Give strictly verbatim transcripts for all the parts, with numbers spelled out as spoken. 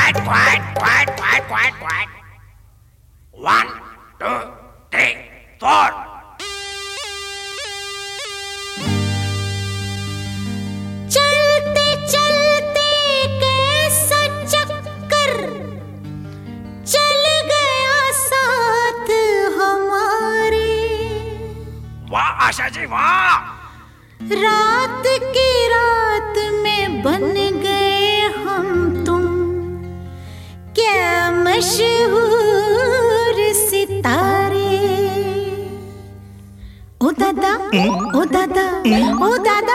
Quiet, quiet, quiet, quiet, quiet, quiet. One, two, three, four. चलते चलते कैसा चक्कर चल गया साथ हमारे। वाह आशा जी वाह। रात की रात में बन गए हम तुम क्या मशहूर सितारे। ओ दादा ओ दादा ओ दादा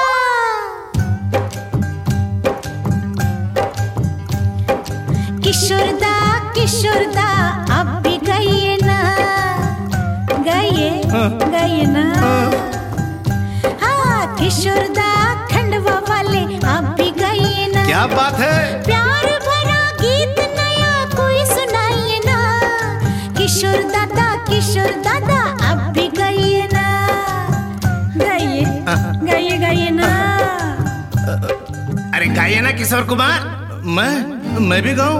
किशोरदा किशोरदा अब भी गए ना गए गए ना। हाँ किशोरदा खंडवा वाले अब भी गए ना। क्या बात है। प्यार भरा गीत नया कोई सुनाइए ना। किशोर दादा किशोर दादा अब भी गए ना गए गए गए ना। अरे गाइए ना किशोर कुमार। मैं मैं भी गाऊं।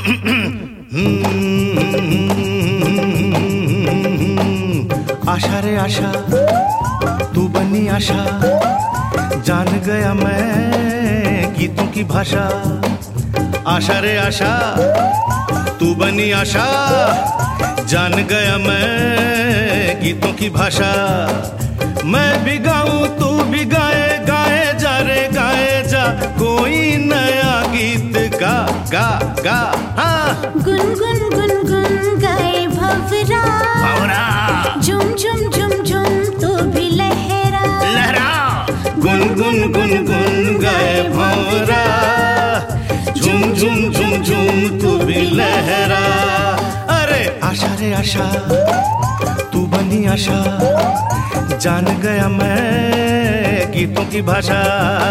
आशा रे आशा तू बनी आशा जान गया मैं गीतों की भाषा। आशा रे आशा तू बनी आशा जान गया मैं गीतों की भाषा। मैं भी गाऊं तू भी गाए गाए जा रे गाए जा कोई नया गीत गा गा गा। हाँ गुन गुन गुन गुन गाए भवरा भवरा झुम झुम झुम झुम तू भी लहरा लहरा। गुन गुन गुन गुन गाए भवरा झुम झुम झुम झुम तू भी लहरा। अरे आशा रे आशा तू बनी आशा जान गया मैं गीतों की भाषा।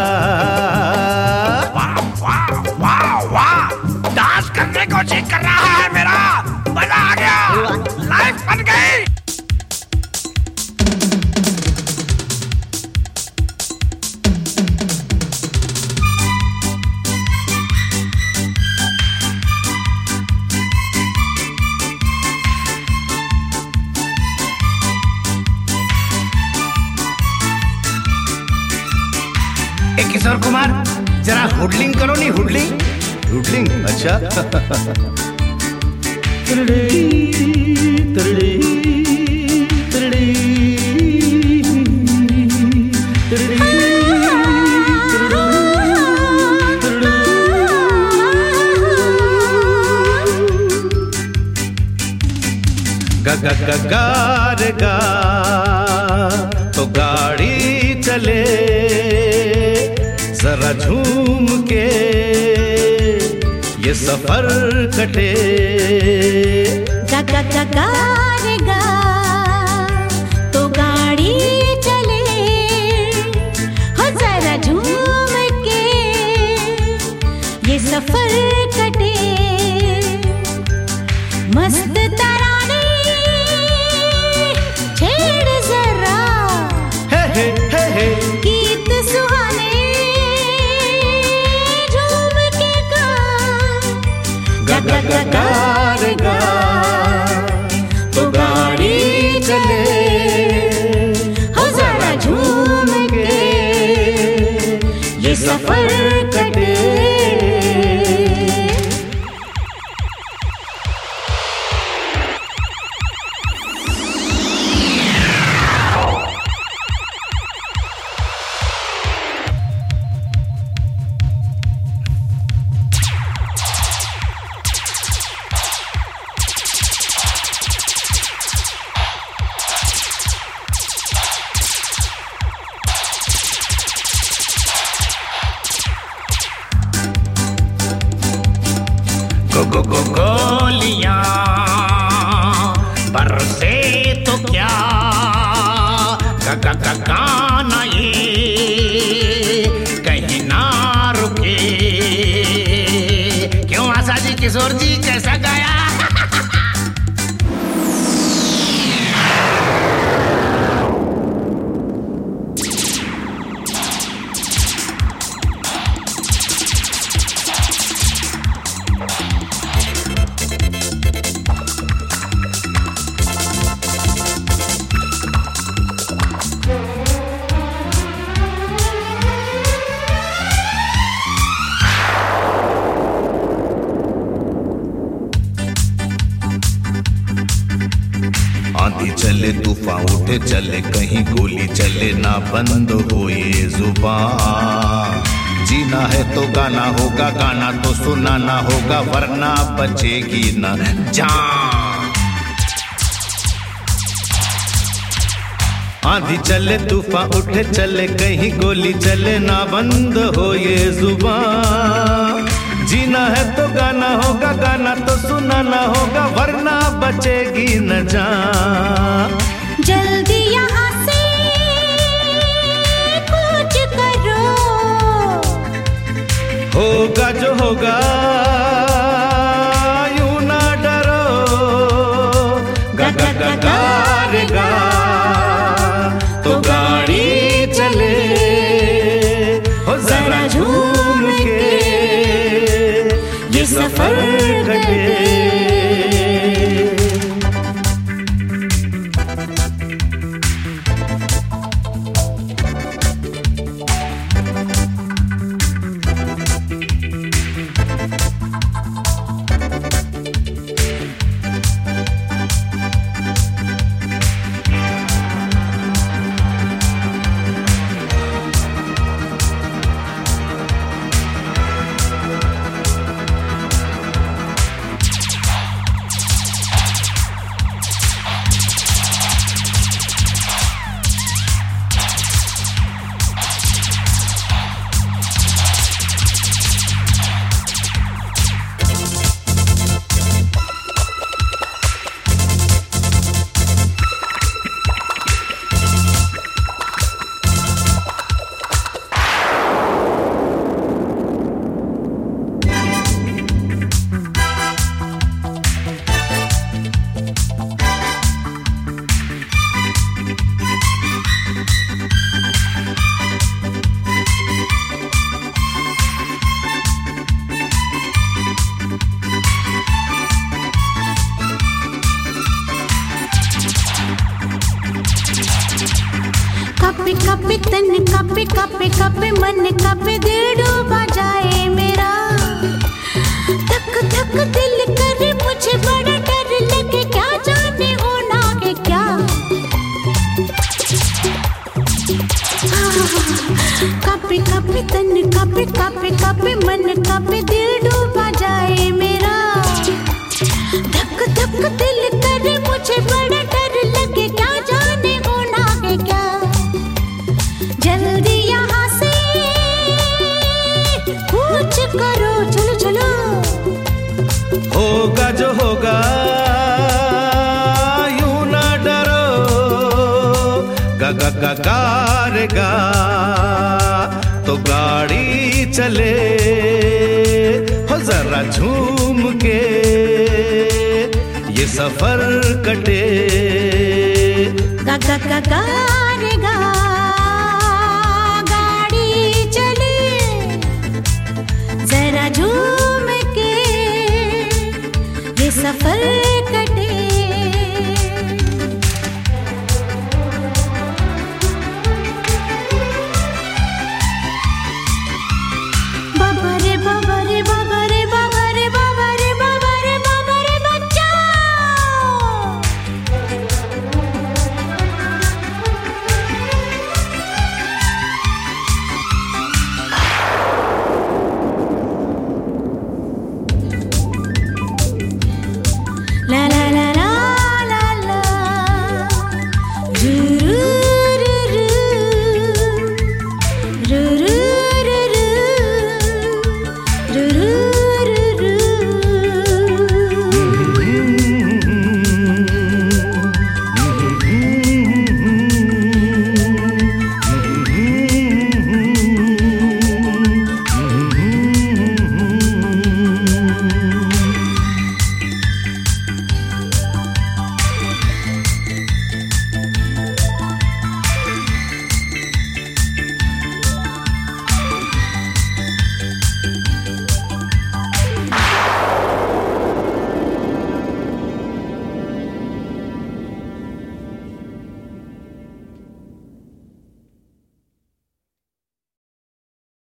वाह वाह वाह वाह। डांस करने को जी कर रहा है मेरा। मजा आ गया। लाइफ बन गई। ए किशोर कुमार जरा हुडलिंग करो नी हुडलिंग हुडलिंग। अच्छा तरड़े तरड़े तरड़े तरड़े गा गा गा गा रे गा तो गाड़ी चले जरा झूम के ये सफर कटे। गा गा गा गा रे गा तो गाड़ी चले हो जरा झूम के ये सफर कटे। मस्त तराने छेड़ जरा हे हे हे हे गीत सुहाने झूम के गा गा गा गा गा रे गा तो गाड़ी चले हो जरा झूम के ये सफर कटे। गो गो गो गोलियां बरसे तो क्या गा गा गा गाना ये कहीं ना रुके। क्यों आशा जी किशोर जी कैसा गाया। उठे चले कहीं गोली चले ना बंद हो ये जुबान। जीना है तो गाना होगा, गाना तो सुनाना होगा, वरना बचेगी न जान। आंधी चले तूफान उठे चले कहीं गोली चले ना बंद हो ये जुबान। जीना है तो गाना होगा, गाना तो सुनाना होगा, वरना बचेगी न जान। जल्दी यहाँ से कुछ करो, होगा जो होगा यूं ना डरो। गा गा गा गा रे गा तो गाड़ी चले, हो जरा झूम के ये सफर कटे। कापे कापे तन कापे कापे कापे मन कापे दिल डूबा जाए मेरा। थक थक दिल करे मुझे बड़ा डर लगे, क्या जाने होना है क्या। कापे कापे तन कापे कापे कापे मन कापे दिल डूबा जाए मेरा। धक धक दिल करे मुझे बड़ा डर लगे, क्या जाने होना है क्या। जल्दी यहाँ से कुछ करो, चलो चलो। होगा जो होगा यूं ना डरो। गा गा गा गा रे गा तो गाड़ी चले, हो जरा झूम के ये सफर कटे। गा गा गा गा